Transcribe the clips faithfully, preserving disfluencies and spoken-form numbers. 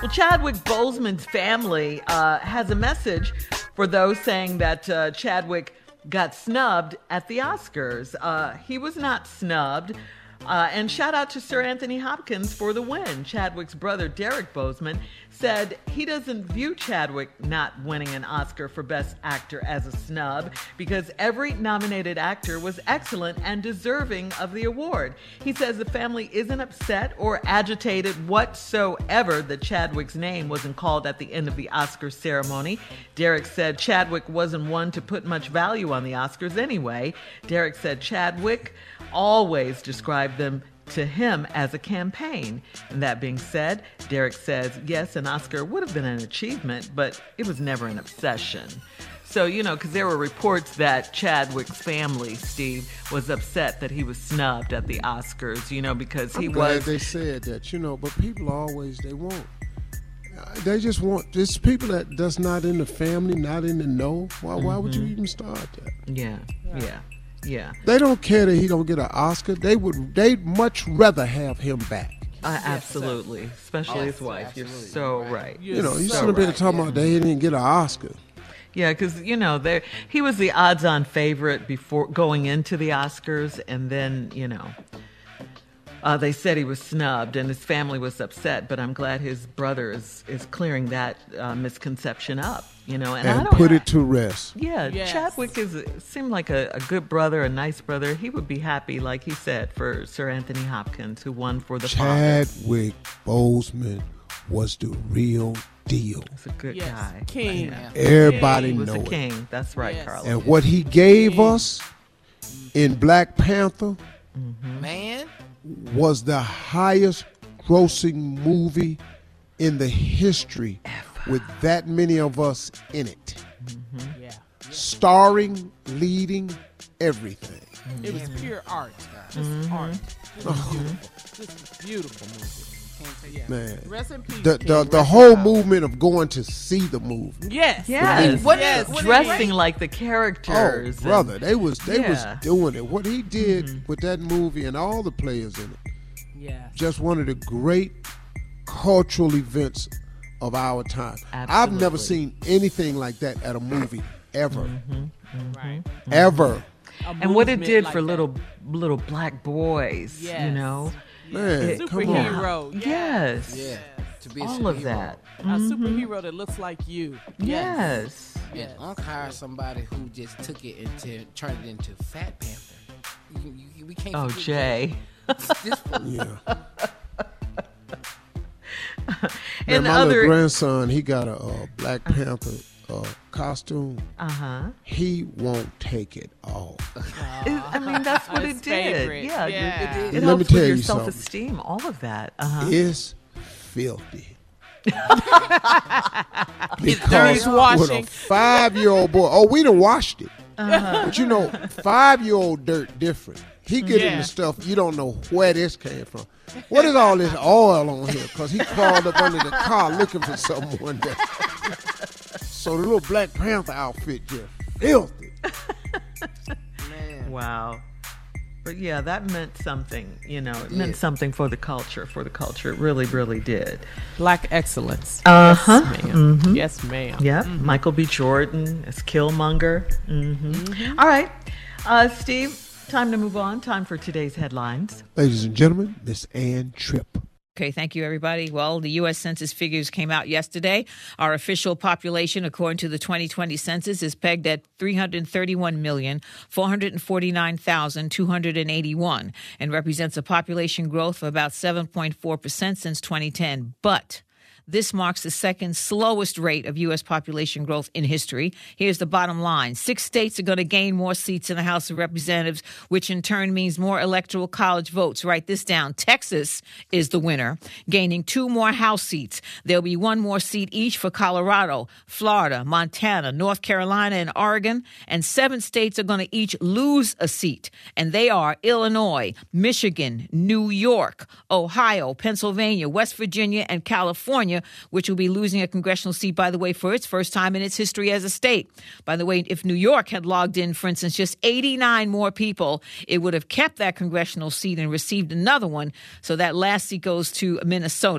Well, Chadwick Boseman's family uh, has a message for those saying that uh, Chadwick got snubbed at the Oscars. Uh, he was not snubbed. Uh, and shout out to Sir Anthony Hopkins for the win. Chadwick's brother, Derek Boseman, said he doesn't view Chadwick not winning an Oscar for Best Actor as a snub because every nominated actor was excellent and deserving of the award. He says the family isn't upset or agitated whatsoever that Chadwick's name wasn't called at the end of the Oscar ceremony. Derek said Chadwick wasn't one to put much value on the Oscars anyway. Derek said Chadwick always described them to him as a campaign. And that being said, Derek says, yes, an Oscar would have been an achievement, but it was never an obsession. So, you know, because there were reports that Chadwick's family, Steve, was upset that he was snubbed at the Oscars, you know, because he I'm glad was... they said that, you know, but people always, they want... They just want... It's people that that's not in the family, not in the know. Why, mm-hmm. why would you even start that? Yeah, yeah. yeah. Yeah, they don't care that he don't get an Oscar. They would. They'd much rather have him back. Uh, absolutely, especially his wife. Absolutely. You're so right. You're you know, you so shouldn't have been talking yeah. about they didn't get an Oscar. Yeah, because you know, there he was the odds-on favorite before going into the Oscars, and then you know, uh, they said he was snubbed, and his family was upset. But I'm glad his brother is is clearing that uh, misconception up. You know, and, and I don't, put it to rest. Yeah, yes. Chadwick is seemed like a, a good brother, a nice brother. He would be happy, like he said, for Sir Anthony Hopkins, who won for the Chadwick Boseman was the real deal. He's a good yes. guy. King. Yeah. Everybody knows know it. He was it. a king. That's right, yes. Carlos. And what he gave king. us in Black Panther mm-hmm. man was the highest grossing movie in the history ever. With that many of us in it. Mm-hmm. Yeah. Starring, leading, everything. Mm-hmm. It was pure art. Just mm-hmm. art. Just mm-hmm. Just a beautiful movie. Yeah. Man. Rest in peace. The, the, the Rest whole movement of going to see the movie. Yes. Yes. What yes. Is, dressing like the characters. Oh, brother, they was they yeah. was doing it. What he did mm-hmm. with that movie and all the players in it. Yeah. Just one of the great cultural events of our time. Absolutely. I've never seen anything like that at a movie ever. Mm-hmm, mm-hmm, right. mm-hmm. Ever. And what it did like for that. little little black boys, yes. you know. Man, it, come on. Superhero. Yes. Yeah. To be a all of superhero. that. A Mm-hmm. superhero that looks like you. Yes. And Unc hired somebody who just took it and t- turned it into Fat Panther. You, you, we can't Oh, forget Jay. This, this fool. Yeah. And Man, my other little grandson, he got a uh, Black Panther uh, costume. uh-huh. He won't take it off. It, I mean, that's what His it did. favorite. Yeah, Yeah. it, it, Let it me helps tell with you your something. self-esteem, all of that. Uh-huh. It's filthy. Dirty Because with washing. a five-year-old boy, oh, we done washed it. Uh-huh. But you know, five-year-old dirt different. He get Yeah. into stuff you don't know where this came from. What is all this oil on here? Because he crawled up under the car looking for something one day. So the little Black Panther outfit just filthy. Man. Wow. But yeah, that meant something, you know. It Yeah. meant something for the culture, for the culture. It really, really did. Black excellence. Uh-huh. Yes, ma'am. Mhm. Yes, ma'am. Yeah, Mm-hmm. Michael B. Jordan as Killmonger. Mm-hmm. Mm-hmm. All right. Uh, Steve, time to move on. Time for today's headlines. Ladies and gentlemen, Miss Ann Tripp. Okay, thank you, everybody. Well, the U S Census figures came out yesterday. Our official population, according to the twenty twenty census, is pegged at three hundred thirty-one million, four hundred forty-nine thousand, two hundred eighty-one and represents a population growth of about seven point four percent since twenty ten. But this marks the second slowest rate of U S population growth in history. Here's the bottom line. Six states are going to gain more seats in the House of Representatives, which in turn means more electoral college votes. Write this down. Texas is the winner, gaining two more House seats. There'll be one more seat each for Colorado, Florida, Montana, North Carolina, and Oregon. And seven states are going to each lose a seat. And they are Illinois, Michigan, New York, Ohio, Pennsylvania, West Virginia, and California, which will be losing a congressional seat, by the way, for its first time in its history as a state. By the way, if New York had logged in, for instance, just eighty-nine more people, it would have kept that congressional seat and received another one. So that last seat goes to Minnesota.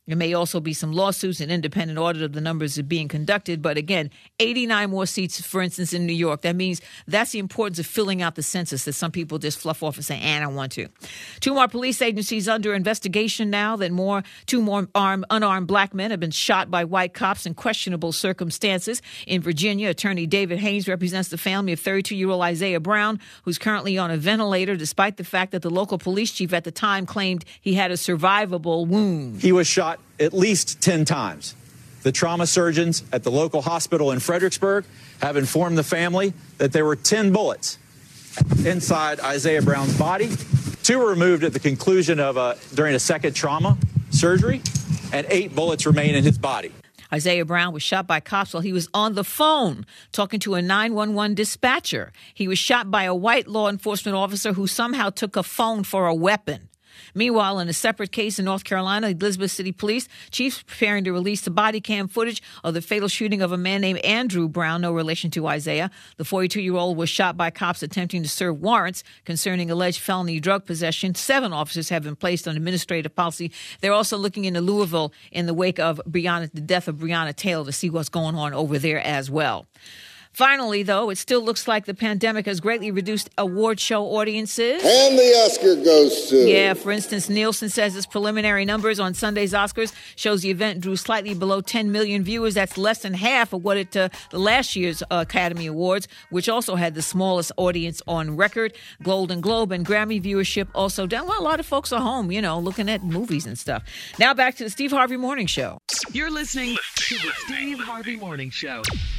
There may also be some lawsuits. An independent audit of the numbers is being conducted. But again, eighty-nine more seats, for instance, in New York. That means that's the importance of filling out the census that some people just fluff off and say, eh, I don't want to. Two more police agencies under investigation now. That more, two more armed, unarmed black men have been shot by white cops in questionable circumstances. In Virginia, attorney David Haynes represents the family of thirty-two-year-old Isaiah Brown, who's currently on a ventilator, despite the fact that the local police chief at the time claimed he had a survivable wound. He was shot at least ten times. The trauma surgeons at the local hospital in Fredericksburg have informed the family that there were ten bullets inside Isaiah Brown's body. Two were removed at the conclusion of a, during a second trauma surgery, and eight bullets remain in his body. Isaiah Brown was shot by cops while he was on the phone talking to a nine one one dispatcher. He was shot by a white law enforcement officer who somehow took a phone for a weapon. Meanwhile, in a separate case in North Carolina, Elizabeth City Police chiefs preparing to release the body cam footage of the fatal shooting of a man named Andrew Brown, no relation to Isaiah. The forty-two-year-old was shot by cops attempting to serve warrants concerning alleged felony drug possession. Seven officers have been placed on administrative policy. They're also looking into Louisville in the wake of Breonna, the death of Breonna Taylor, to see what's going on over there as well. Finally, though, it still looks like the pandemic has greatly reduced award show audiences. And the Oscar goes to... Yeah, for instance, Nielsen says its preliminary numbers on Sunday's Oscars shows the event drew slightly below ten million viewers. That's less than half of what it uh, the last year's uh, Academy Awards, which also had the smallest audience on record. Golden Globe and Grammy viewership also down. Well, a lot of folks are home, you know, looking at movies and stuff. Now back to the Steve Harvey Morning Show. You're listening to the Steve Harvey Morning Show.